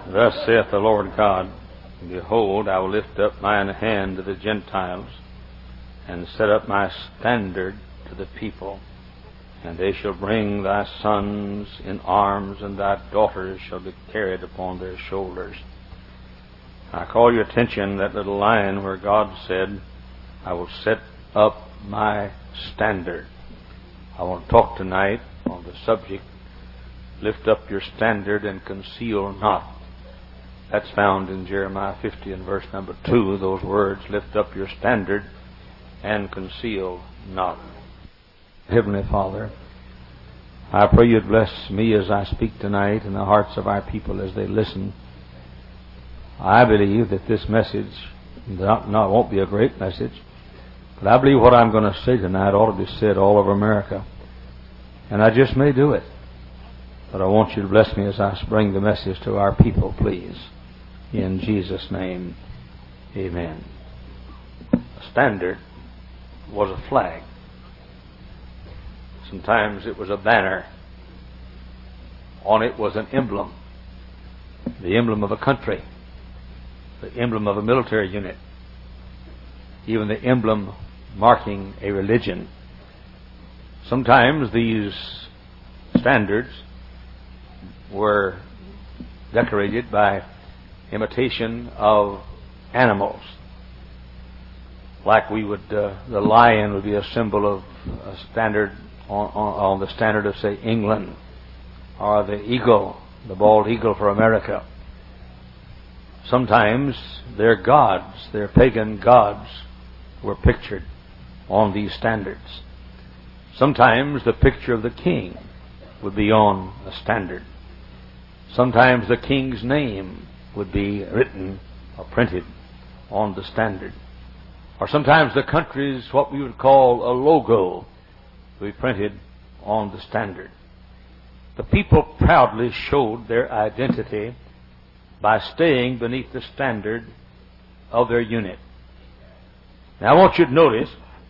Thus saith the Lord God, Behold, I will lift up mine hand to the Gentiles, and set up my standard to the people. And they shall bring thy sons in arms, and thy daughters shall be carried upon their shoulders. I call your attention that little line where God said, I will set up my standard. I want to talk tonight on the subject, lift up your standard and conceal not. That's found in Jeremiah 50 and verse number 2, those words, lift up your standard and conceal not. Heavenly Father, I pray you'd bless me as I speak tonight in the hearts of our people as they listen. I believe that this message won't be a great message, but I believe what I'm going to say tonight ought to be said all over America. And I just may do it. But I want you to bless me as I bring the message to our people, please. In Jesus' name, amen. A standard was a flag. Sometimes it was a banner. On it was an emblem. The emblem of a country. The emblem of a military unit. Even the emblem marking a religion. Sometimes these standards were decorated by imitation of animals. Like the lion would be a symbol of a standard on the standard of, say, England, or the eagle, the bald eagle for America. Sometimes their gods, their pagan gods, were pictured on these standards. Sometimes the picture of the king would be on a standard. Sometimes the king's name would be written or printed on the standard. Or sometimes the country's, what we would call a logo, would be printed on the standard. The people proudly showed their identity by staying beneath the standard of their unit. Now I want you to notice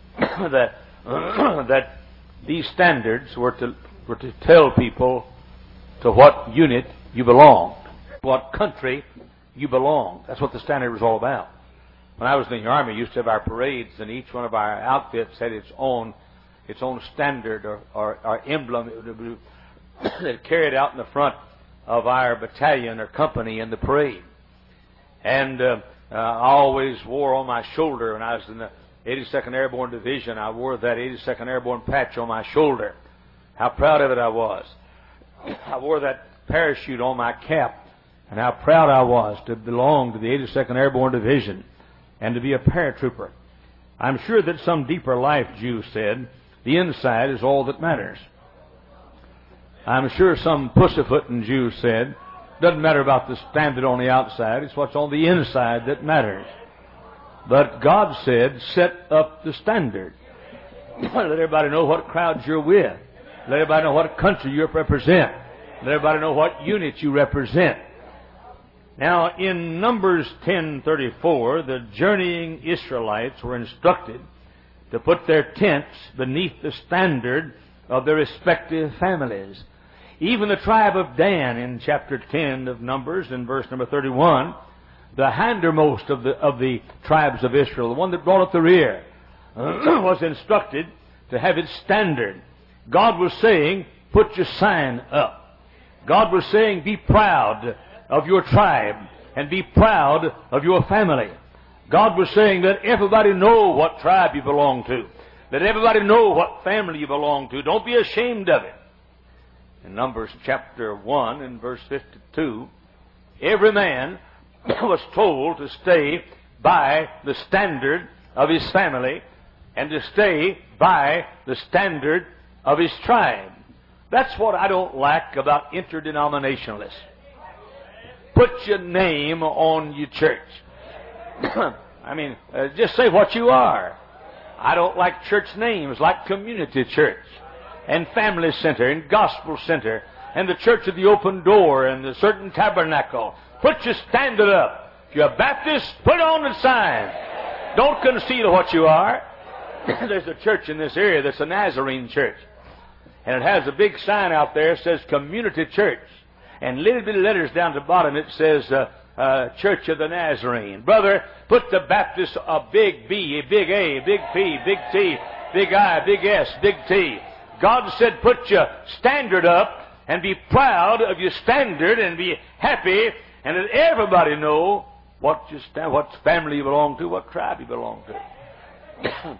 that these standards were to tell people to what unit you belonged, what country you belonged. That's what the standard was all about. When I was in the Army, we used to have our parades, and each one of our outfits had its own standard or emblem that carried out in the front of our battalion or company in the parade. And I always wore on my shoulder, when I was in the 82nd Airborne Division, I wore that 82nd Airborne patch on my shoulder. How proud of it I was. I wore that parachute on my cap, and how proud I was to belong to the 82nd Airborne Division and to be a paratrooper. I'm sure that some deeper life Jew said, the inside is all that matters. I'm sure some pussyfooting Jew said, doesn't matter about the standard on the outside, it's what's on the inside that matters. But God said, set up the standard. Let everybody know what crowds you're with. Let everybody know what country you represent. Let everybody know what unit you represent. Now, in Numbers 10:34, the journeying Israelites were instructed to put their tents beneath the standard of their respective families. Even the tribe of Dan in chapter 10 of Numbers, in verse number 31, the hindermost of the tribes of Israel, the one that brought up the rear, was instructed to have its standard. God was saying, put your sign up. God was saying, be proud of your tribe and be proud of your family. God was saying, let everybody know what tribe you belong to. Let everybody know what family you belong to. Don't be ashamed of it. In Numbers chapter 1 and verse 52, every man was told to stay by the standard of his family and to stay by the standard of his tribe. That's what I don't like about interdenominationalists. Put your name on your church. Just say what you are. I don't like church names like Community Church and Family Center and Gospel Center and the Church of the Open Door and the Certain Tabernacle. Put your standard up. If you're a Baptist, put on the sign. Don't conceal what you are. There's a church in this area that's a Nazarene church. And it has a big sign out there that says Community Church. and little bitty letters down the bottom. It says, Church of the Nazarene. Brother, put the Baptist a big B, a big A, a big P, big T, big I, big S, big T. God said, put your standard up and be proud of your standard and be happy and let everybody know what family you belong to, what tribe you belong to.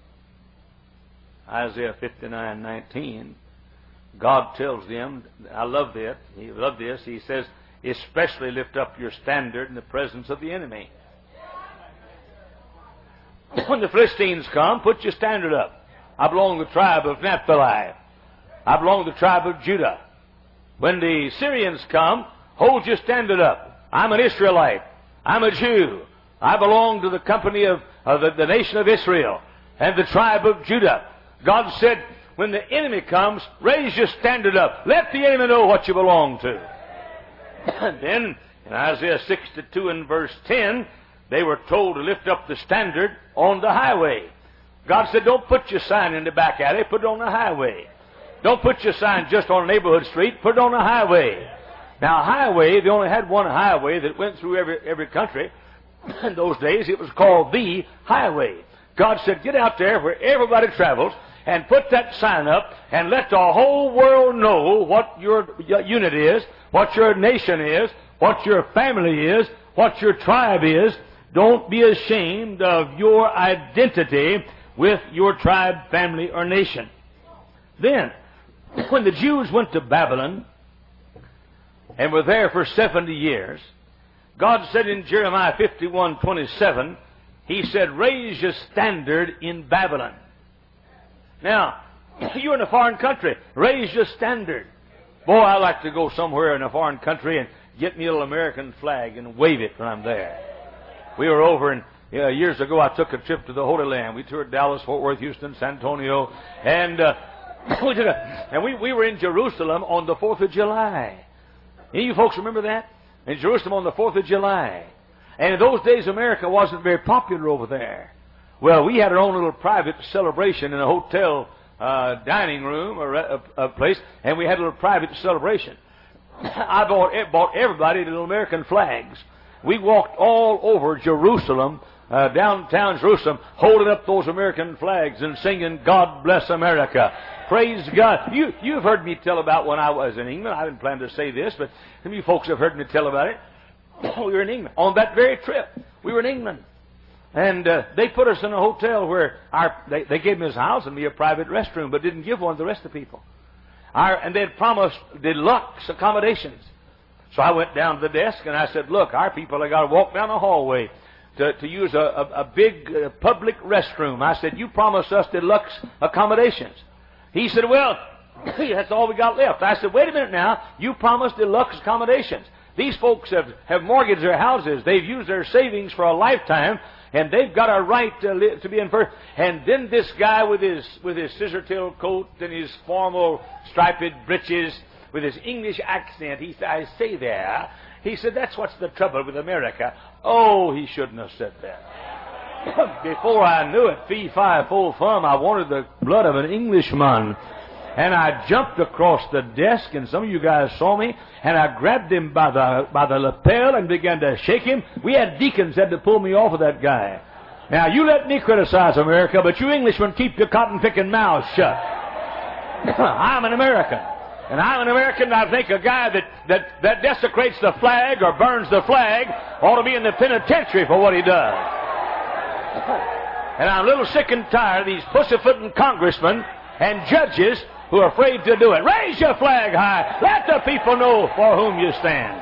Isaiah 59:19. God tells them, I love this. He says, especially lift up your standard in the presence of the enemy. When the Philistines come, put your standard up. I belong to the tribe of Naphtali. I belong to the tribe of Judah. When the Syrians come, hold your standard up. I'm an Israelite. I'm a Jew. I belong to the company of the nation of Israel and the tribe of Judah. God said, when the enemy comes, raise your standard up. Let the enemy know what you belong to. And then, in Isaiah 62 and verse 10, they were told to lift up the standard on the highway. God said, don't put your sign in the back alley, put it on the highway. Don't put your sign just on a neighborhood street, put it on the highway. Now, highway, they only had one highway that went through every country. In those days, it was called the highway. God said, get out there where everybody travels and put that sign up and let the whole world know what your unit is, what your nation is, what your family is, what your tribe is. Don't be ashamed of your identity with your tribe, family, or nation. Then, when the Jews went to Babylon and were there for 70 years, God said in Jeremiah 51:27, He said, raise your standard in Babylon. Now, you're in a foreign country. Raise your standard. Boy, I like to go somewhere in a foreign country and get me a little American flag and wave it when I'm there. We were over in years ago. I took a trip to the Holy Land. We toured Dallas, Fort Worth, Houston, San Antonio, and we were in Jerusalem on the 4th of July. Any of you folks remember that? In Jerusalem on the 4th of July. And in those days, America wasn't very popular over there. Well, we had our own little private celebration in a hotel dining room or a place, and we had a little private celebration. I bought everybody little American flags. We walked all over Jerusalem, downtown Jerusalem, holding up those American flags and singing, God Bless America. Praise God. You've heard me tell about when I was in England. I didn't plan to say this, but some of you folks have heard me tell about it. We were in England. On that very trip, we were in England. And they put us in a hotel where they gave me his house and me a private restroom, but didn't give one to the rest of the people. And they had promised deluxe accommodations. So I went down to the desk and I said, look, our people have got to walk down the hallway to use a big public restroom. I said, you promised us deluxe accommodations. He said, well, that's all we got left. I said, wait a minute now. You promised deluxe accommodations. These folks have mortgaged their houses. They've used their savings for a lifetime, and they've got a right to be in first. And then this guy with his scissor-tail coat and his formal striped breeches, with his English accent, he said, I say there. He said, that's what's the trouble with America. Oh, he shouldn't have said that. Before I knew it, fee, fi, fo, fum, I wanted the blood of an Englishman. And I jumped across the desk, and some of you guys saw me, and I grabbed him by the lapel and began to shake him. We had deacons had to pull me off of that guy. Now, you let me criticize America, but you Englishmen keep your cotton-picking mouths shut. I'm an American. And I'm an American, and I think a guy that desecrates the flag or burns the flag ought to be in the penitentiary for what he does. And I'm a little sick and tired of these pussyfooting congressmen and judges who are afraid to do it. Raise your flag high. Let the people know for whom you stand.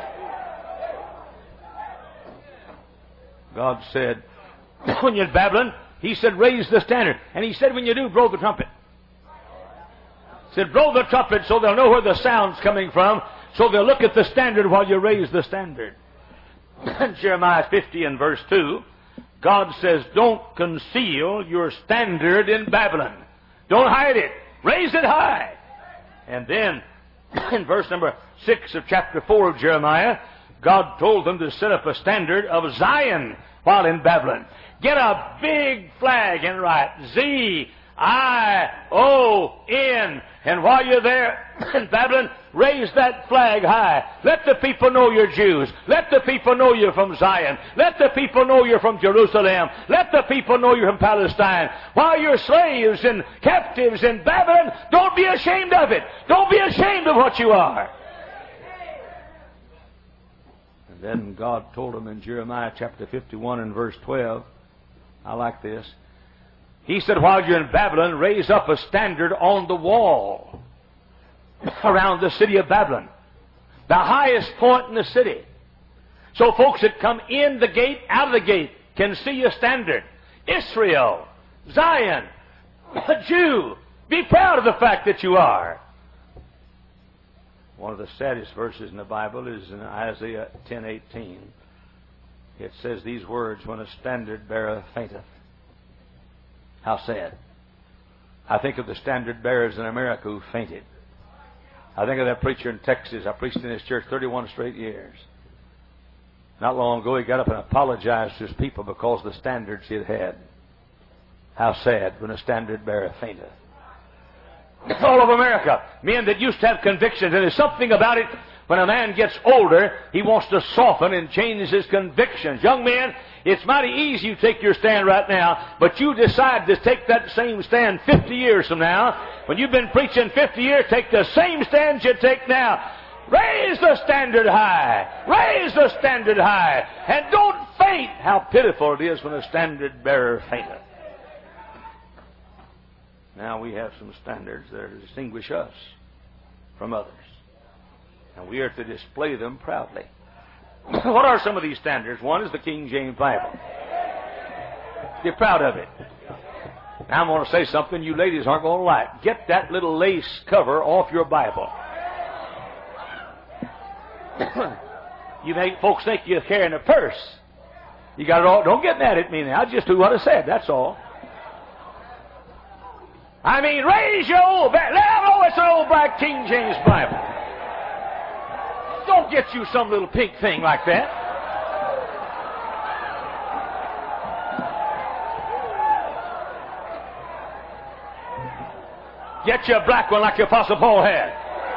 God said, when you're in Babylon, He said, raise the standard. And He said, when you do, blow the trumpet. He said, blow the trumpet so they'll know where the sound's coming from, so they'll look at the standard while you raise the standard. In Jeremiah 50 and verse 2, God says, don't conceal your standard in Babylon. Don't hide it. Raise it high. And then, in verse number 6 of chapter 4 of Jeremiah, God told them to set up a standard of Zion while in Babylon. Get a big flag and write Z, I-O-N. And while you're there in Babylon, raise that flag high. Let the people know you're Jews. Let the people know you're from Zion. Let the people know you're from Jerusalem. Let the people know you're from Palestine. While you're slaves and captives in Babylon, don't be ashamed of it. Don't be ashamed of what you are. And then God told him in Jeremiah chapter 51 and verse 12, I like this. He said, while you're in Babylon, raise up a standard on the wall around the city of Babylon, the highest point in the city. So folks that come in the gate, out of the gate, can see your standard. Israel, Zion, a Jew, be proud of the fact that you are. One of the saddest verses in the Bible is in Isaiah 10:18. It says these words, when a standard bearer fainteth. How sad. I think of the standard bearers in America who fainted. I think of that preacher in Texas. I preached in his church 31 straight years. Not long ago, he got up and apologized to his people because of the standards he had had. How sad when a standard bearer fainteth. All of America, men that used to have convictions, and there's something about it, when a man gets older, he wants to soften and change his convictions. Young men, it's mighty easy to take your stand right now, but you decide to take that same stand 50 years from now. When you've been preaching 50 years, take the same stand you take now. Raise the standard high. Raise the standard high. And don't faint. How pitiful it is when a standard bearer fainteth. Now we have some standards that distinguish us from others. And we are to display them proudly. What are some of these standards? One is the King James Bible. Be proud of it. Now I'm going to say something you ladies aren't going to like. Get that little lace cover off your Bible. You make folks think you're carrying a purse. You got it all. Don't get mad at me now. I just do what I said. That's all. I mean, raise your old back. Let them know it's an old black King James Bible. Don't get you some little pink thing like that. Get you a black one like your Apostle Paul had.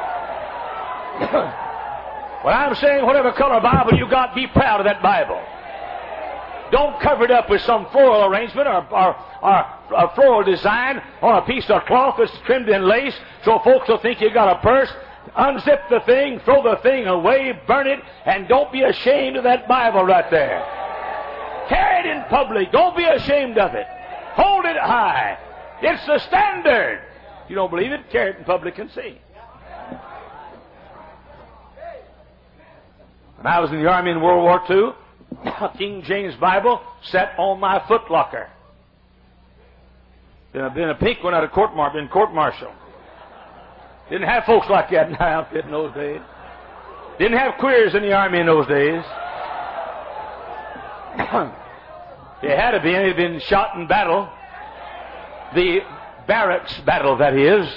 Well, I'm saying whatever color Bible you got, be proud of that Bible. Don't cover it up with some floral arrangement or a floral design on a piece of cloth that's trimmed in lace so folks will think you got a purse. Unzip the thing, throw the thing away, burn it, and don't be ashamed of that Bible right there. Carry it in public. Don't be ashamed of it. Hold it high. It's the standard. If you don't believe it, carry it in public and see. When I was in the Army in World War II, a King James Bible sat on my footlocker. Been a pink one at a court-martial. Didn't have folks like that in our outfit in those days. Didn't have queers in the Army in those days. It had to be. It had been shot in battle. The barracks battle, that is.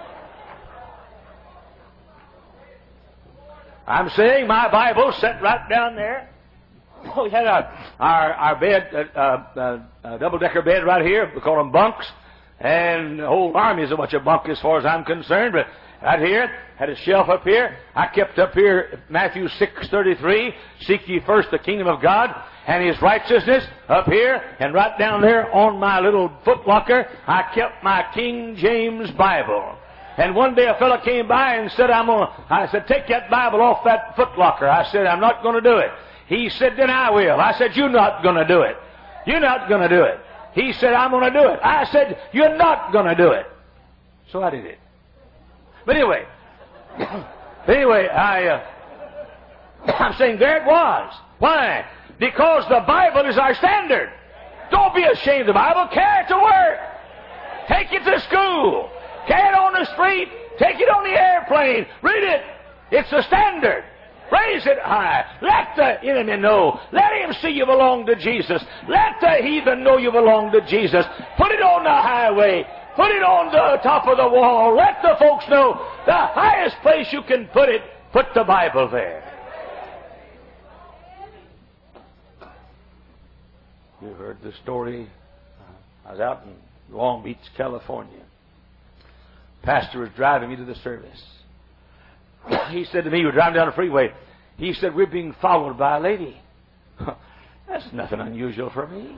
I'm saying my Bible sat right down there. We had our bed, a double-decker bed right here. We call them bunks. And the whole army is a bunch of bunk as far as I'm concerned. But right here, had a shelf up here. I kept up here Matthew 6:33. Seek ye first the kingdom of God and His righteousness up here. And right down there on my little footlocker, I kept my King James Bible. And one day a fellow came by and said, I said, take that Bible off that footlocker. I said, I'm not going to do it. He said, then I will. I said, you're not going to do it. You're not going to do it. He said, I'm going to do it. I said, you're not going to do it. So I did it. But anyway, I'm saying there it was. Why? Because the Bible is our standard. Don't be ashamed of the Bible. Carry it to work. Take it to school. Carry it on the street. Take it on the airplane. Read it. It's the standard. Raise it high. Let the enemy know. Let him see you belong to Jesus. Let the heathen know you belong to Jesus. Put it on the highway. Put it on the top of the wall. Let the folks know the highest place you can put it, put the Bible there. You heard the story. I was out in Long Beach, California. Pastor was driving me to the service. He said to me, we're driving down the freeway. He said, we're being followed by a lady. That's nothing unusual for me.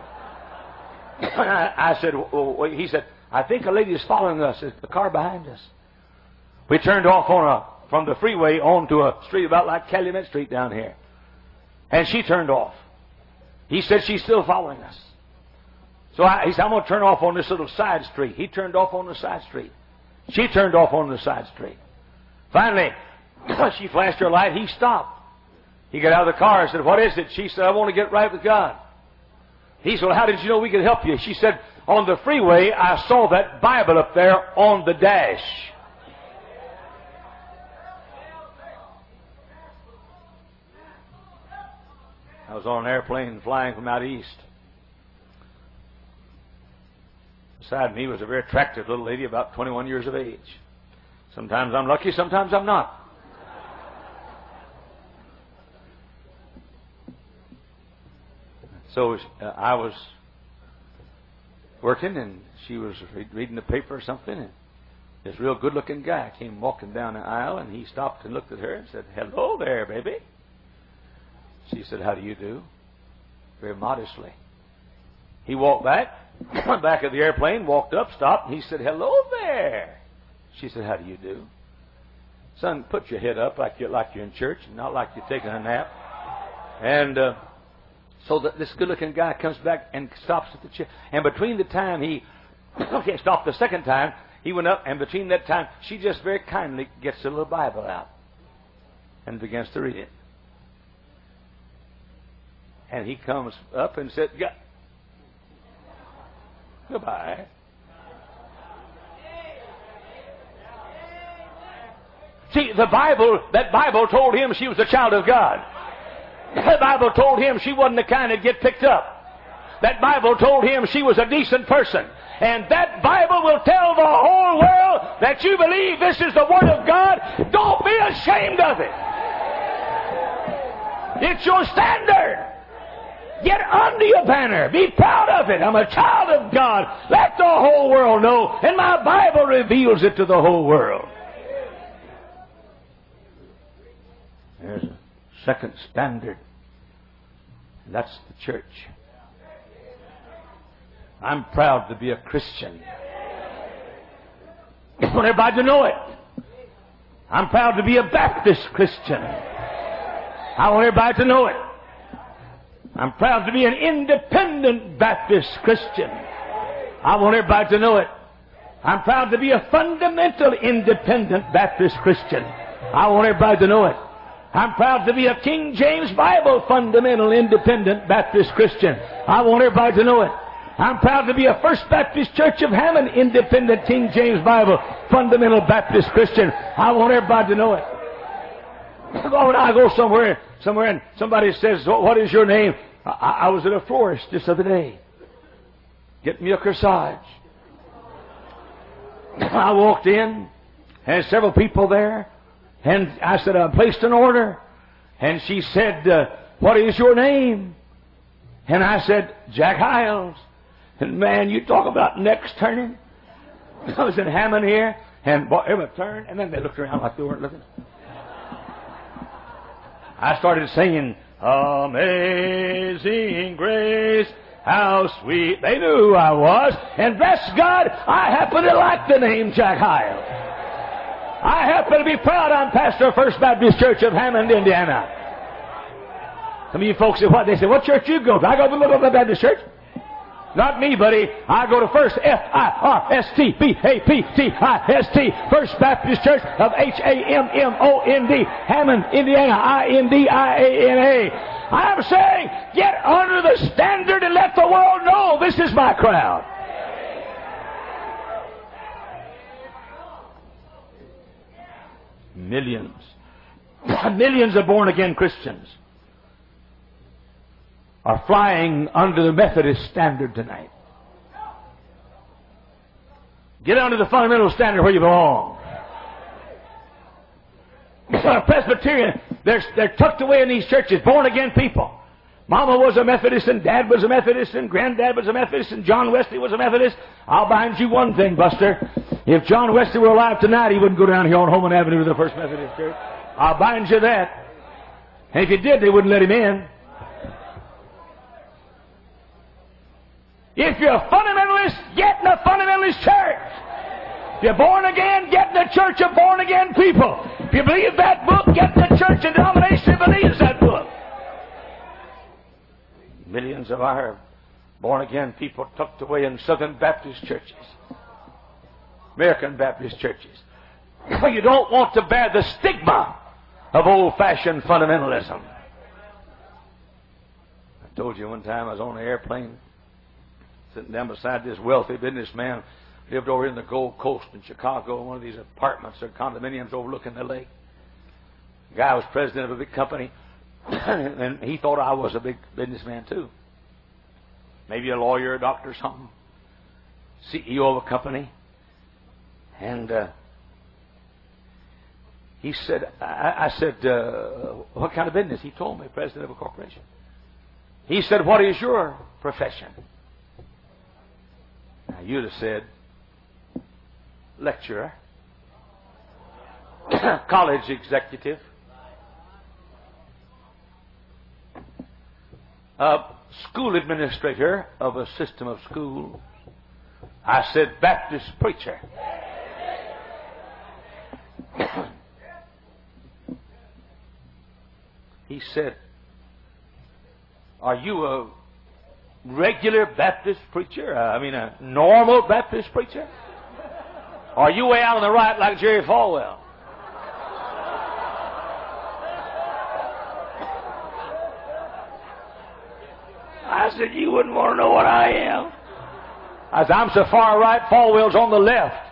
I said, he said, I think a lady is following us. It's the car behind us. We turned off from the freeway onto a street about like Calumet Street down here. And she turned off. He said, she's still following us. So he said, I'm going to turn off on this little side street. He turned off on the side street. She turned off on the side street. Finally, she flashed her light. He stopped. He got out of the car and said, what is it? She said, I want to get right with God. He said, well, how did you know we could help you? She said, on the freeway, I saw that Bible up there on the dash. I was on an airplane flying from out east. Beside me was a very attractive little lady about 21 years of age. Sometimes I'm lucky, sometimes I'm not. So I was working, and she was reading the paper or something, and this real good-looking guy came walking down the aisle, and he stopped and looked at her and said, hello there, baby. She said, how do you do? Very modestly. He walked back of the airplane, walked up, stopped, and he said, hello there. She said, how do you do? Son, put your head up like you're in church, and not like you're taking a nap. And so this good-looking guy comes back and stops at the chair. And between the time he stopped the second time, he went up, and between that time, she just very kindly gets a little Bible out and begins to read it. And he comes up and said, goodbye. See, that Bible told him she was a child of God. That Bible told him she wasn't the kind that'd get picked up. That Bible told him she was a decent person. And that Bible will tell the whole world that you believe this is the Word of God. Don't be ashamed of it. It's your standard. Get under your banner. Be proud of it. I'm a child of God. Let the whole world know. And my Bible reveals it to the whole world. There's a second standard. And that's the church. I'm proud to be a Christian. I want everybody to know it. I'm proud to be a Baptist Christian. I want everybody to know it. I'm proud to be an independent Baptist Christian. I want everybody to know it. I'm proud to be a fundamental independent Baptist Christian. I want everybody to know it. I'm proud to be a King James Bible fundamental independent Baptist Christian. I want everybody to know it. I'm proud to be a First Baptist Church of Hammond independent King James Bible fundamental Baptist Christian. I want everybody to know it. When I go somewhere and somebody says, what is your name? I was at a florist just the other day. Get me a corsage. I walked in, and several people there, and I said, I placed an order. And she said, what is your name? And I said, Jack Hiles. And man, you talk about necks turning. I was in Hammond here, and everyone turned, and then they looked around like they weren't looking. I started singing, Amazing Grace, how sweet. They knew who I was. And bless God, I happen to like the name Jack Hiles. I happen to be proud I'm pastor of First Baptist Church of Hammond, Indiana. Some of you folks say, what? They say, what church you go to? I go to the Little Baptist Church. Not me, buddy. I go to First F-I-R-S-T-B-A-P-T-I-S-T, First Baptist Church of H-A-M-M-O-N-D, Hammond, Indiana, I-N-D-I-A-N-A. I'm saying, get under the standard and let the world know this is my crowd. Millions of born-again Christians are flying under the Methodist standard tonight. Get under the fundamental standard where you belong. Presbyterian, they're tucked away in these churches, born-again people. Mama was a Methodist, and Dad was a Methodist, and Granddad was a Methodist, and John Wesley was a Methodist. I'll bind you one thing, Buster. If John Wesley were alive tonight, he wouldn't go down here on Holman Avenue to the First Methodist Church. I'll bind you that. And if he did, they wouldn't let him in. If you're a fundamentalist, get in a fundamentalist church. If you're born again, get in the church of born again people. If you believe that book, get in the church and denomination that believes that book. Millions of our born again people tucked away in Southern Baptist churches, American Baptist churches. You don't want to bear the stigma of old-fashioned fundamentalism. I told you one time I was on an airplane sitting down beside this wealthy businessman, lived over in the Gold Coast in Chicago, in one of these apartments or condominiums overlooking the lake. The guy was president of a big company, and he thought I was a big businessman too. Maybe a lawyer, a doctor, something. CEO of a company. And he said, I said, what kind of business? He told me, president of a corporation. He said, what is your profession? Now, you'd have said, lecturer, college executive, school administrator of a system of schools. I said, Baptist preacher. He said, are you a regular Baptist preacher? A normal Baptist preacher? Or are you way out on the right like Jerry Falwell? I said, you wouldn't want to know what I am. I said, I'm so far right, Falwell's on the left.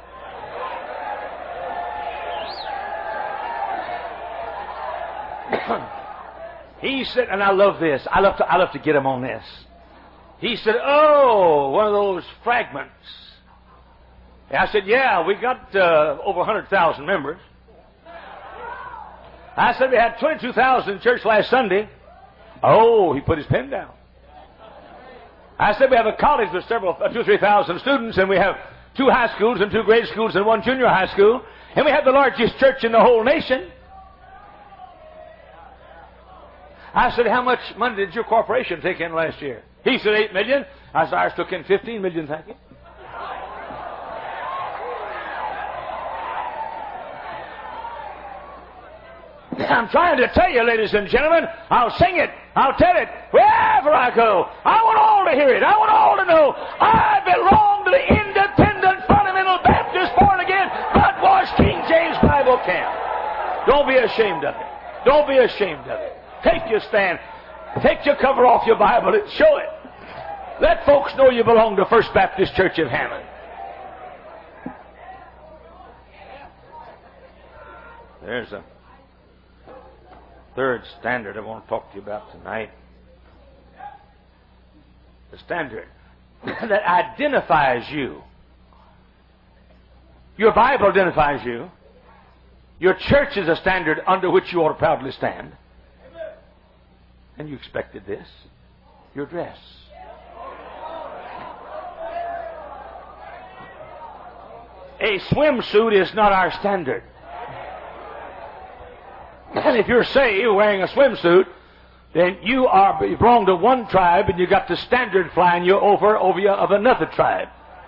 He said, and I love this. I love to get him on this. He said, oh, one of those fragments. I said, yeah, we got over 100,000 members. I said, we had 22,000 in church last Sunday. Oh, he put his pen down. I said, we have a college with 2,000 or 3,000 students, and we have 2 high schools and 2 grade schools and 1 junior high school, and we have the largest church in the whole nation. I said, how much money did your corporation take in last year? He said, $8 million. I said, ours took in $15 million, thank you. I'm trying to tell you, ladies and gentlemen, I'll sing it, I'll tell it, wherever I go. I want all to hear it. I want all to know I belong to the independent, fundamental Baptist, born again, blood-washed King James Bible camp. Don't be ashamed of it. Don't be ashamed of it. Take your stand. Take your cover off your Bible and show it. Let folks know you belong to First Baptist Church of Hammond. There's a third standard I want to talk to you about tonight. The standard that identifies you. Your Bible identifies you. Your church is a standard under which you ought to proudly stand. And you expected this. Your dress. A swimsuit is not our standard. And if you're saved wearing a swimsuit, then you belong to one tribe and you got the standard flying you over you of another tribe.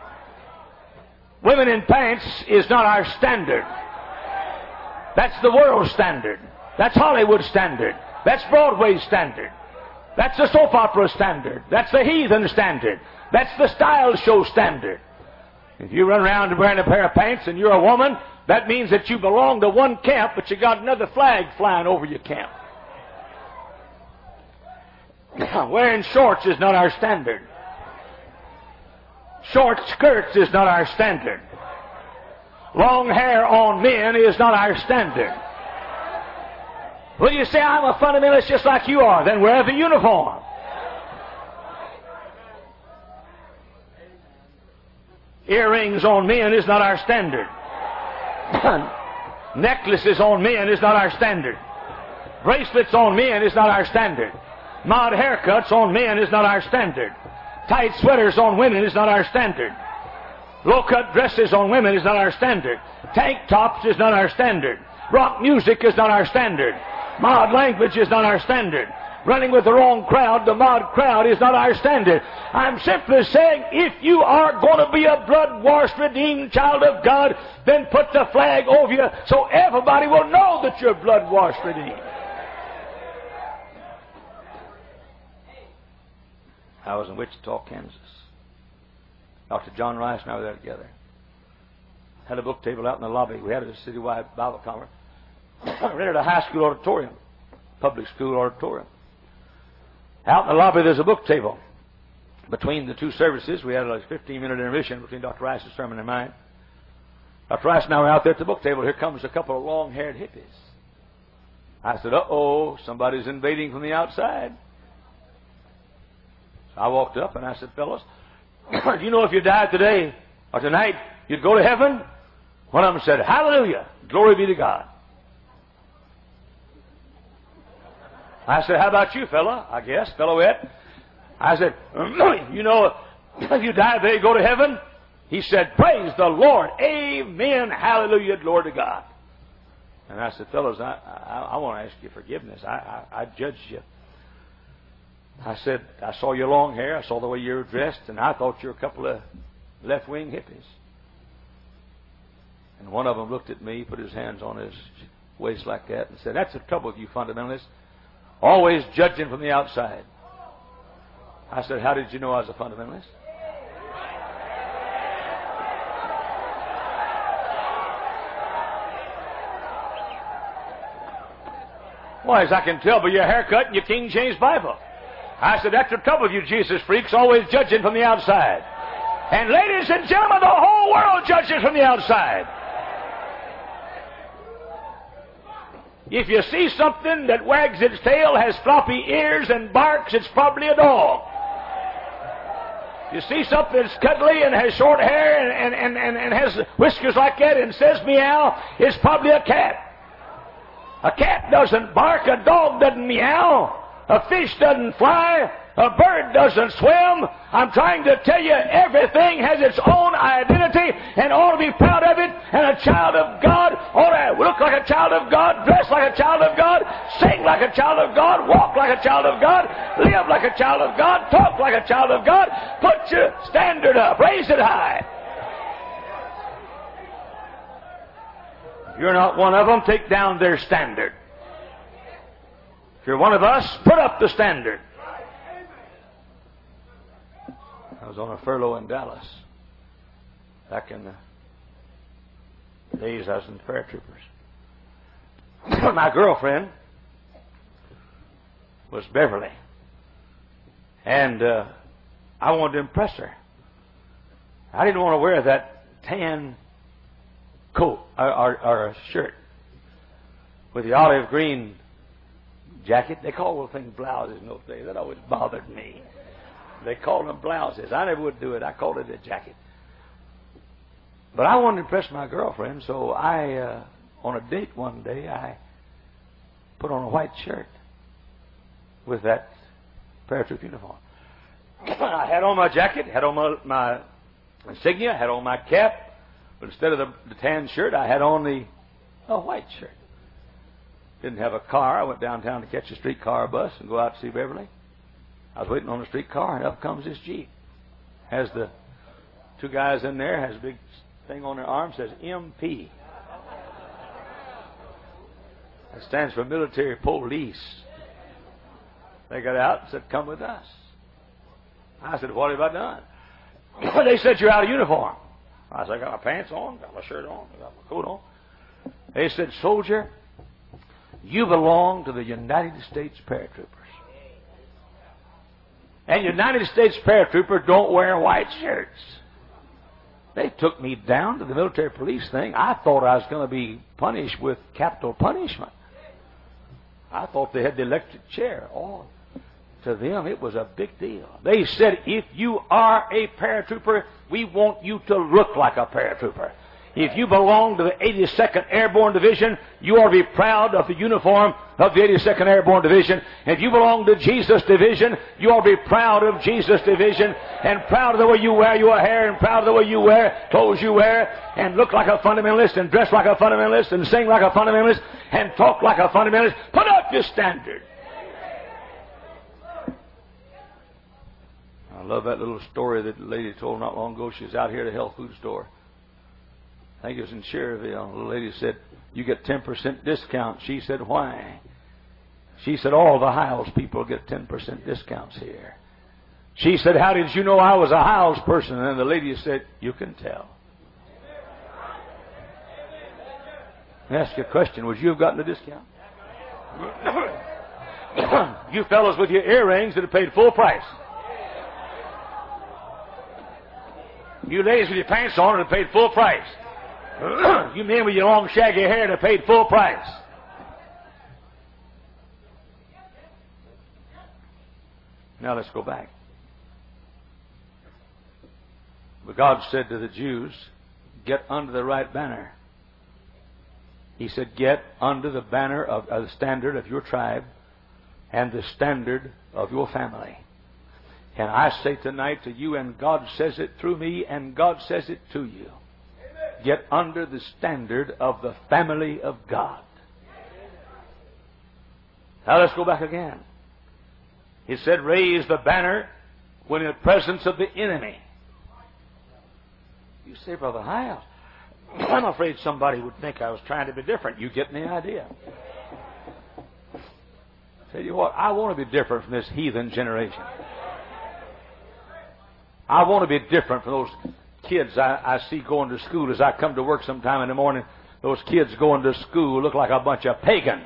Women in pants is not our standard. That's the world standard. That's Hollywood standard. That's Broadway standard. That's the soap opera standard. That's the heathen standard. That's the style show standard. If you run around wearing a pair of pants and you're a woman, that means that you belong to one camp, but you got another flag flying over your camp. Wearing shorts is not our standard. Short skirts is not our standard. Long hair on men is not our standard. Well, you say, I'm a fundamentalist just like you are. Then wear the uniform. Earrings on men is not our standard. Necklaces on men is not our standard. Bracelets on men is not our standard. Mod haircuts on men is not our standard. Tight sweaters on women is not our standard. Low-cut dresses on women is not our standard. Tank tops is not our standard. Rock music is not our standard. Mod language is not our standard. Running with the wrong crowd, the mod crowd, is not our standard. I'm simply saying, if you are going to be a blood-washed, redeemed child of God, then put the flag over you so everybody will know that you're blood-washed, redeemed. I was in Wichita, Kansas. Dr. John Rice and I were there together. Had a book table out in the lobby. We had a citywide Bible conference. Rented a high school auditorium, public school auditorium. Out in the lobby there's a book table. Between the two services, we had a 15-minute intermission between Dr. Rice's sermon and mine. Dr. Rice and I were out there at the book table. Here comes a couple of long-haired hippies. I said, uh-oh, somebody's invading from the outside. So I walked up and I said, fellas, do you know if you died today or tonight, you'd go to heaven? One of them said, hallelujah, glory be to God. I said, how about you, fella? I guess, fellowette. I said, you know, if you die today, go to heaven? He said, praise the Lord. Amen. Hallelujah. Glory to God. And I said, fellows, I want to ask you forgiveness. I judged you. I said, I saw your long hair. I saw the way you were dressed, and I thought you were a couple of left-wing hippies. And one of them looked at me, put his hands on his waist like that, and said, that's the trouble with you fundamentalists. Always judging from the outside. I said, how did you know I was a fundamentalist? Why, as I can tell by your haircut and your King James Bible. I said, that's the trouble with you Jesus freaks, always judging from the outside. And ladies and gentlemen, the whole world judges from the outside. If you see something that wags its tail, has floppy ears, and barks, it's probably a dog. You see something that's cuddly and has short hair and has whiskers like that and says meow, it's probably a cat. A cat doesn't bark, a dog doesn't meow, a fish doesn't fly, a bird doesn't swim. I'm trying to tell you, everything has its own identity and ought to be proud of it. And a child of God ought to look like a child of God, dress like a child of God, sing like a child of God, walk like a child of God, live like a child of God, talk like a child of God. Put your standard up, raise it high. If you're not one of them, take down their standard. If you're one of us, put up the standard. I was on a furlough in Dallas back in the days I was in paratroopers. My girlfriend was Beverly, and I wanted to impress her. I didn't want to wear that tan coat or shirt with the olive green jacket. They call those things blouses in those days. That always bothered me. They called them blouses. I never would do it. I called it a jacket. But I wanted to impress my girlfriend, so I, on a date one day, I put on a white shirt with that paratroop uniform. I had on my jacket, had on my insignia, had on my cap, but instead of the tan shirt, I had on a white shirt. Didn't have a car. I went downtown to catch a streetcar or bus and go out to see Beverly. I was waiting on the streetcar, and up comes this Jeep. Has the two guys in there, has a big thing on their arm, says MP. That stands for military police. They got out and said, come with us. I said, what have I done? They said, you're out of uniform. I said, I got my pants on, got my shirt on, got my coat on. They said, soldier, you belong to the United States Paratroopers. And United States paratroopers don't wear white shirts. They took me down to the military police thing. I thought I was going to be punished with capital punishment. I thought they had the electric chair. Oh, to them, it was a big deal. They said, if you are a paratrooper, we want you to look like a paratrooper. If you belong to the 82nd Airborne Division, you ought to be proud of the uniform of the 82nd Airborne Division. If you belong to Jesus Division, you ought to be proud of Jesus Division, and proud of the way you wear your hair, and proud of the way you wear clothes you wear, and look like a fundamentalist, and dress like a fundamentalist, and sing like a fundamentalist, and talk like a fundamentalist. Put up your standard. I love that little story that the lady told not long ago. She was out here at a health food store. I think it was in Cherryville. The little lady said, "You get 10% discount." She said, "Why?" She said, "All the Hiles people get 10% discounts here." She said, "How did you know I was a Hiles person?" And the lady said, "You can tell." I ask you a question. Would you have gotten a discount? You fellows with your earrings that have paid full price. You ladies with your pants on that have paid full price. You men with your long shaggy hair that have paid full price. Now let's go back. But God said to the Jews, "Get under the right banner." He said, "Get under the banner of the standard of your tribe and the standard of your family." And I say tonight to you, and God says it through me, and God says it to you, get under the standard of the family of God. Now let's go back again. He said, raise the banner when in the presence of the enemy. You say, Brother Hiles, I'm afraid somebody would think I was trying to be different. You get the idea. Tell you what, I want to be different from this heathen generation. I want to be different from those kids I see going to school as I come to work sometime in the morning. Those kids going to school look like a bunch of pagans.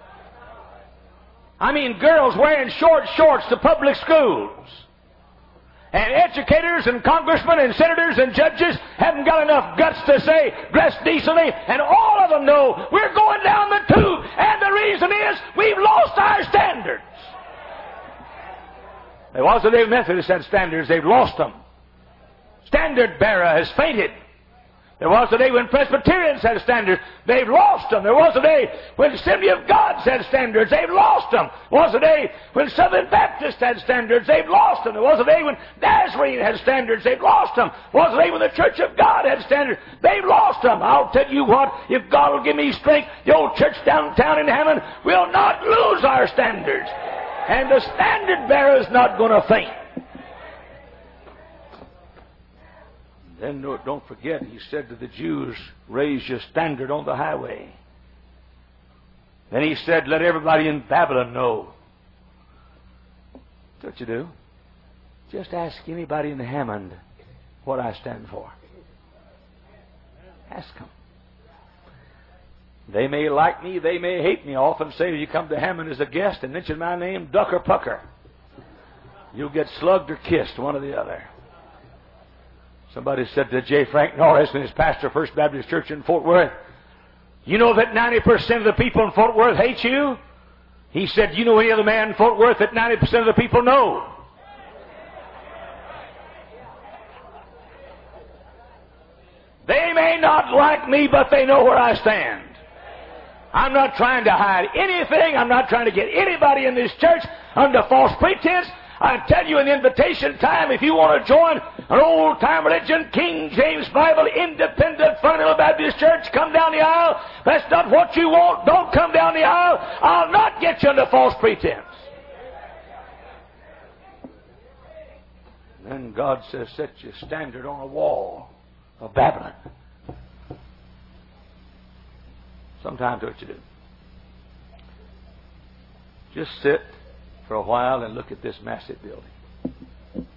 I mean, girls wearing short shorts to public schools. And educators and congressmen and senators and judges haven't got enough guts to say, dress decently, and all of them know we're going down the tube. And the reason is we've lost our standards. There was a day Methodists had standards, they've lost them. Standard bearer has fainted. There was a day when Presbyterians had standards, they've lost them. There was a day when Assembly of God had standards, they've lost them. There was a day when Southern Baptists had standards, they've lost them. There was a day when Nazarene had standards, they've lost them. There was a day when the Church of God had standards, they've lost them. I'll tell you what, if God will give me strength, the old church downtown in Hammond will not lose our standards. And the standard bearer is not going to faint. Then don't forget, he said to the Jews, raise your standard on the highway. Then he said, let everybody in Babylon know. That's what you do. Just ask anybody in Hammond what I stand for. Ask them. They may like me, they may hate me. I often say, you come to Hammond as a guest and mention my name, duck or pucker. You'll get slugged or kissed, one or the other. Somebody said to J. Frank Norris, and his pastor, First Baptist Church in Fort Worth, you know that 90% of the people in Fort Worth hate you? He said, you know any other man in Fort Worth that 90% of the people know? They may not like me, but they know where I stand. I'm not trying to hide anything. I'm not trying to get anybody in this church under false pretense. I tell you in invitation time, if you want to join an old-time religion, King James Bible, independent, fundamental Baptist church, come down the aisle. That's not what you want. Don't come down the aisle. I'll not get you under false pretense. Then God says, set your standard on a wall of Babylon. Sometimes what you do. Just sit for a while and look at this massive building.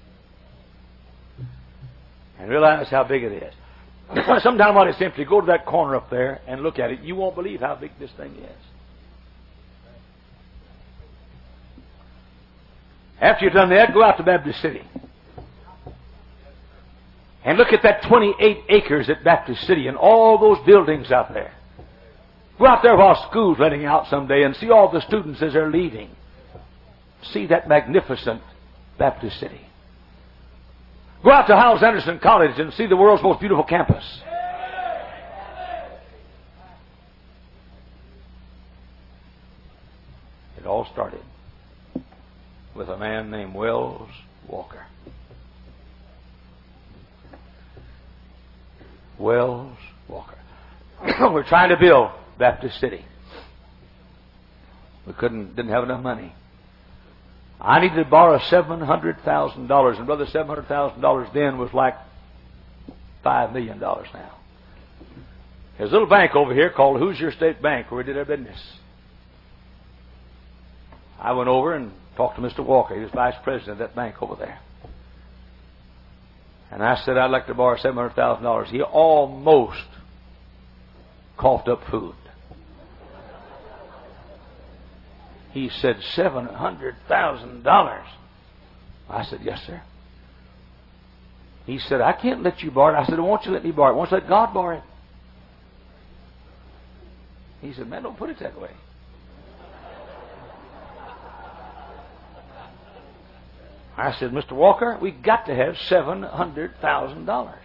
And realize how big it is. Sometimes what it's simply go to that corner up there and look at it. You won't believe how big this thing is. After you've done that, go out to Baptist City. And look at that 28 acres at Baptist City and all those buildings out there. Go out there while school's letting out someday and see all the students as they're leaving. See that magnificent Baptist City. Go out to Hyles Anderson College and see the world's most beautiful campus. all started with a man named Wells Walker. Wells Walker. We're trying to build Baptist City. We didn't have enough money. I needed to borrow $700,000, and brother, $700,000 then was like $5 million now. There's a little bank over here called Hoosier State Bank where we did our business. I went over and talked to Mr. Walker. He was vice president of that bank over there. And I said I'd like to borrow $700,000. He almost coughed up food. He said, $700,000. I said, yes, sir. He said, I can't let you borrow it. I said, won't you let me borrow it? Won't you let God borrow it? He said, man, don't put it that way. I said, Mr. Walker, we got to have $700,000.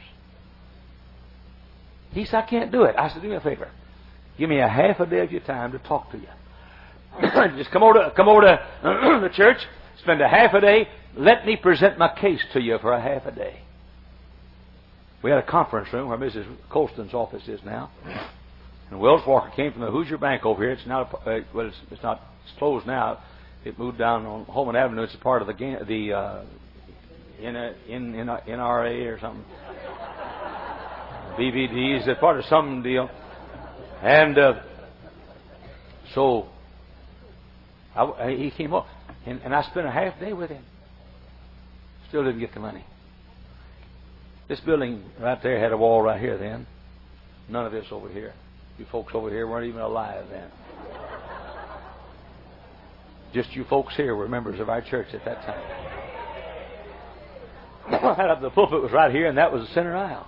He said, I can't do it. I said, do me a favor. Give me a half a day of your time to talk to you. Just come over to the church, spend a half a day, let me present my case to you for a half a day. We had a conference room where Mrs. Colston's office is now. And Wells Walker came from the Hoosier Bank over here. It's not, it's closed now. It moved down on Holman Avenue. It's a part of the NRA or something. BVDs. It's part of some deal. And so he came up, and I spent a half day with him. Still didn't get the money. This building right there had a wall right here then. None of this over here. You folks over here weren't even alive then. Just you folks here were members of our church at that time. The pulpit was right here, and that was the center aisle.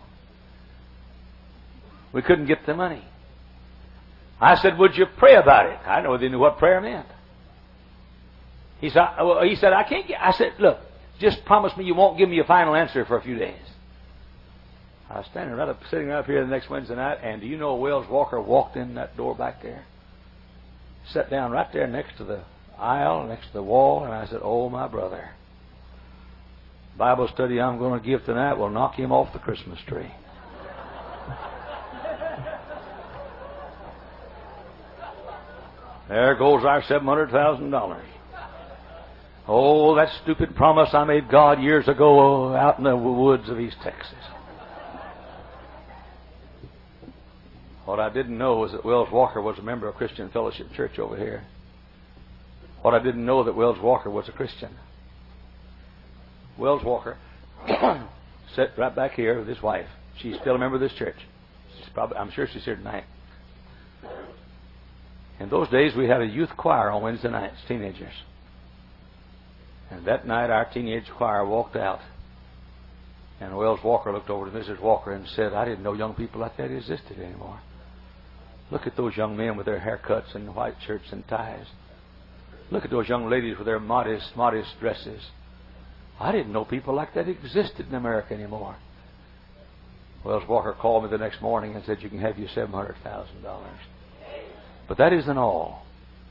We couldn't get the money. I said, would you pray about it? I know they knew what prayer meant. He said, I can't get... I said, look, just promise me you won't give me a final answer for a few days. I was sitting right up here the next Wednesday night, and do you know Wells Walker walked in that door back there? Sat down right there next to the aisle, next to the wall, and I said, oh, my brother, Bible study I'm going to give tonight will knock him off the Christmas tree. There goes our $700,000. Oh, that stupid promise I made God years ago out in the woods of East Texas. What I didn't know was that Wells Walker was a member of Christian Fellowship Church over here. What I didn't know that Wells Walker was a Christian. Wells Walker sat right back here with his wife. She's still a member of this church. I'm sure she's here tonight. In those days, we had a youth choir on Wednesday nights, teenagers. And that night, our teenage choir walked out. And Wells Walker looked over to Mrs. Walker and said, I didn't know young people like that existed anymore. Look at those young men with their haircuts and white shirts and ties. Look at those young ladies with their modest dresses. I didn't know people like that existed in America anymore. Wells Walker called me the next morning and said, you can have your $700,000. But that isn't all.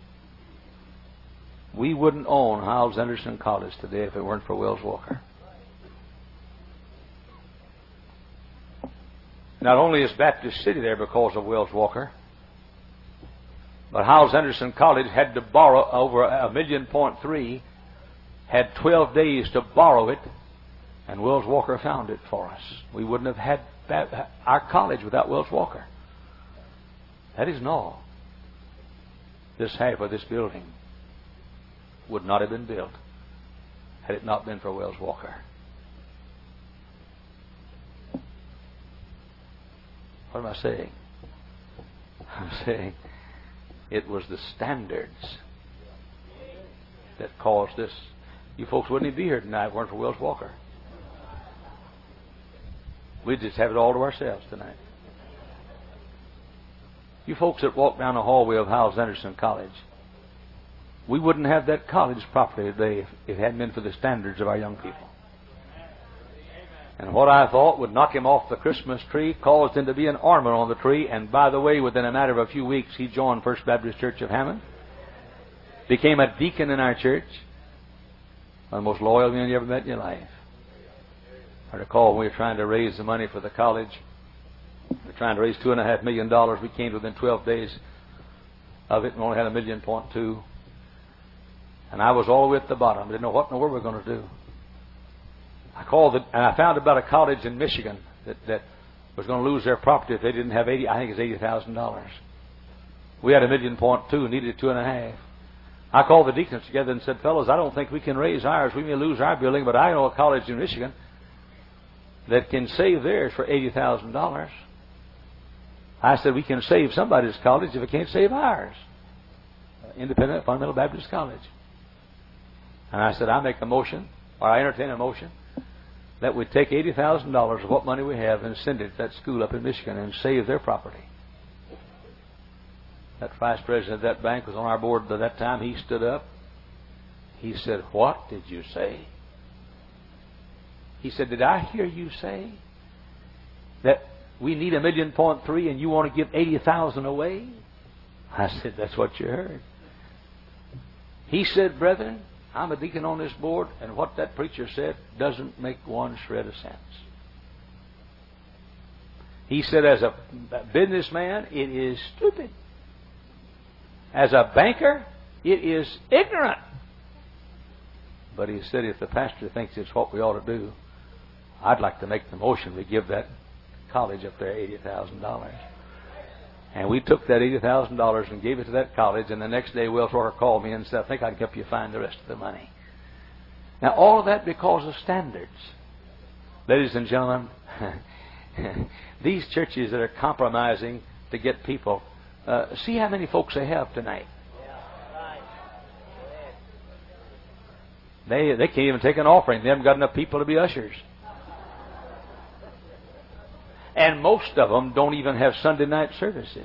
We wouldn't own Hyles Anderson College today if it weren't for Wells Walker. Not only is Baptist City there because of Wells Walker, but Hyles Anderson College had to borrow over $1.3 million, had 12 days to borrow it, and Wells Walker found it for us. We wouldn't have had our college without Wells Walker. That isn't all. This half of this building would not have been built had it not been for Wells Walker. What am I saying? I'm saying it was the standards that caused this. You folks wouldn't even be here tonight if it weren't for Wells Walker. We'd just have it all to ourselves tonight. You folks that walk down the hallway of Hyles Anderson College, we wouldn't have that college properly today if it hadn't been for the standards of our young people. And what I thought would knock him off the Christmas tree caused him to be an ornament on the tree. And by the way, within a matter of a few weeks, he joined First Baptist Church of Hammond. became a deacon in our church. One of the most loyal men you ever met in your life. I recall when we were trying to raise the money for the college. We were trying to raise $2.5 million. We came within 12 days of it and only had $1.2 million. And I was all the way at the bottom. I didn't know what in the world we were going to do. I called it, and I found about a college in Michigan that was going to lose their property if they didn't have $80,000. We had $1.2 million, needed $2.5 million. I called the deacons together and said, fellows, I don't think we can raise ours. We may lose our building, but I know a college in Michigan that can save theirs for $80,000. I said, we can save somebody's college if we can't save ours. Independent Fundamental Baptist College. And I said, I entertain a motion that we take $80,000 of what money we have and send it to that school up in Michigan and save their property. That vice president of that bank was on our board by that time. He stood up. He said, what did you say? He said, did I hear you say that we need $1.3 million and you want to give $80,000 away? I said, that's what you heard. He said, brethren, I'm a deacon on this board, and what that preacher said doesn't make one shred of sense. He said, as a businessman, it is stupid. As a banker, it is ignorant. But he said, if the pastor thinks it's what we ought to do, I'd like to make the motion we give that college up there $80,000. And we took that $80,000 and gave it to that college, and the next day Wells Fargo called me and said, I think I can help you find the rest of the money. Now, all of that because of standards. Ladies and gentlemen, these churches that are compromising to get people, see how many folks they have tonight. They can't even take an offering. They haven't got enough people to be ushers. And most of them don't even have Sunday night services.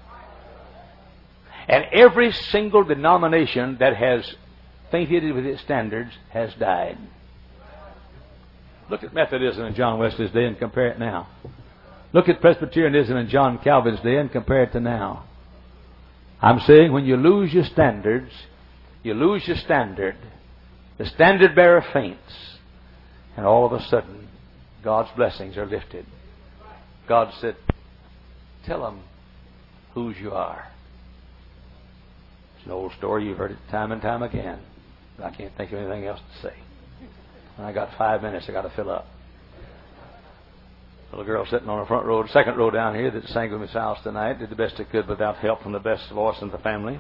And every single denomination that has fainted with its standards has died. Look at Methodism in John Wesley's day and compare it now. Look at Presbyterianism in John Calvin's day and compare it to now. I'm saying when you lose your standards, you lose your standard. The standard bearer faints. And all of a sudden, God's blessings are lifted. God said, tell them whose you are. It's an old story. You've heard it time and time again. But I can't think of anything else to say. And I got 5 minutes I got to fill up. Little girl sitting on the front row, second row down here that sang with Miss House tonight, did the best it could without help from the best voice in the family.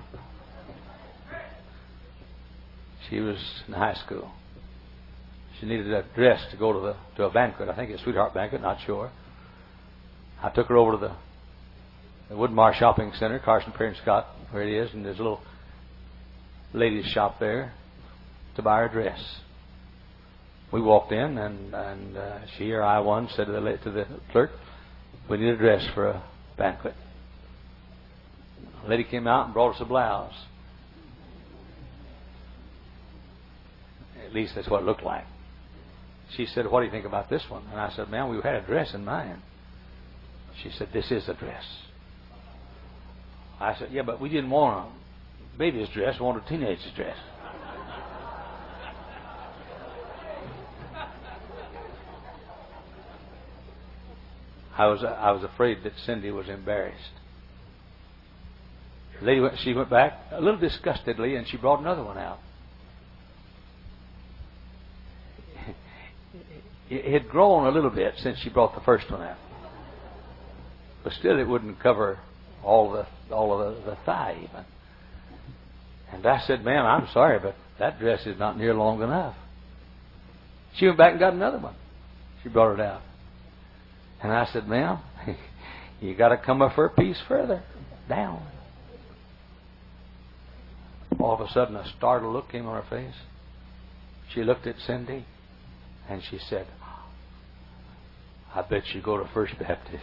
She was in high school. She needed a dress to go to a banquet. I think it's a sweetheart banquet, not sure. I took her over to the Woodmar Shopping Center, Carson Perry and Scott, where it is, and there's a little ladies' shop there to buy her a dress. We walked in, and she or I one said to the clerk, we need a dress for a banquet. A lady came out and brought us a blouse. At least that's what it looked like. She said, what do you think about this one? And I said, ma'am, we had a dress in mind. She said, this is a dress. I said, yeah, but we didn't want a baby's dress, we wanted a teenager's dress. I was afraid that Cindy was embarrassed. She went back a little disgustedly, and she brought another one out. It had grown a little bit since she brought the first one out. But still, it wouldn't cover all of the thigh even. And I said, ma'am, I'm sorry, but that dress is not near long enough. She went back and got another one. She brought it out. And I said, ma'am, you got to come a fair piece further down. All of a sudden, a startled look came on her face. She looked at Cindy, and she said, I bet you go to First Baptist.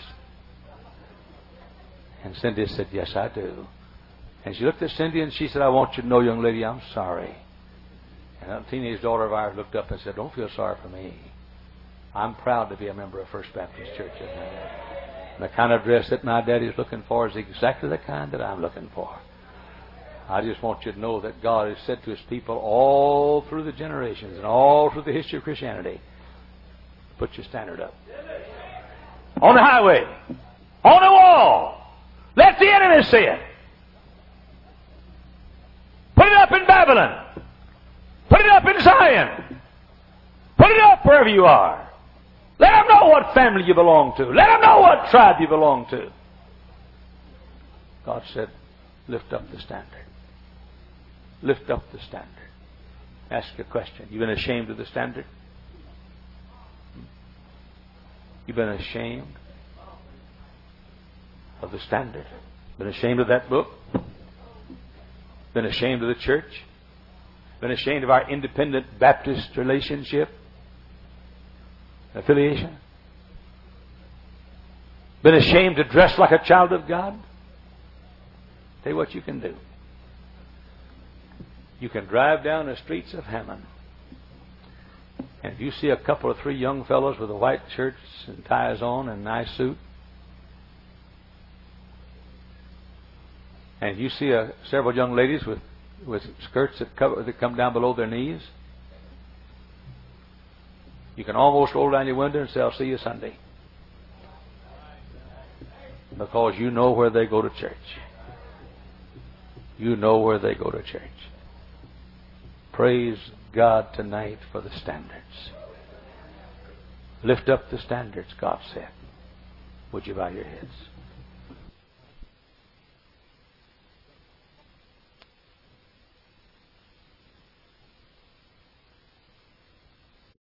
And Cindy said, yes, I do. And she looked at Cindy and she said, I want you to know, young lady, I'm sorry. And a teenage daughter of ours looked up and said, don't feel sorry for me. I'm proud to be a member of First Baptist Church. And the kind of dress that my daddy's looking for is exactly the kind that I'm looking for. I just want you to know that God has said to His people all through the generations and all through the history of Christianity, put your standard up. On the highway. On the wall. Let the enemy see it. Put it up in Babylon. Put it up in Zion. Put it up wherever you are. Let them know what family you belong to. Let them know what tribe you belong to. God said, lift up the standard. Lift up the standard. Ask a question. You been ashamed of the standard? You've been ashamed of the standard? Been ashamed of that book? Been ashamed of the church? Been ashamed of our independent Baptist relationship? Affiliation? Been ashamed to dress like a child of God? Tell you what you can do. You can drive down the streets of Hammond, and if you see a couple or three young fellows with a white shirts and ties on and a nice suit, and you see several young ladies with skirts that come down below their knees, you can almost roll down your window and say, I'll see you Sunday. Because you know where they go to church. You know where they go to church. Praise God tonight for the standards. Lift up the standards, God said. Would you bow your heads?